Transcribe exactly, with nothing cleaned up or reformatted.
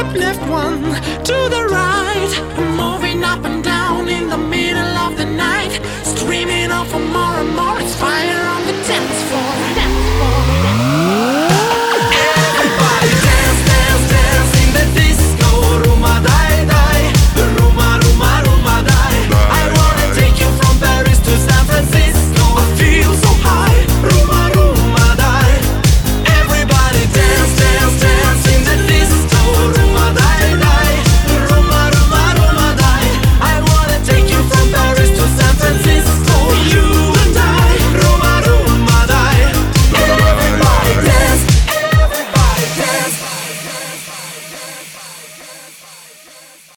step left, one to the right. Moving up and down in the middle of the night, streaming on for more and more. It's fun.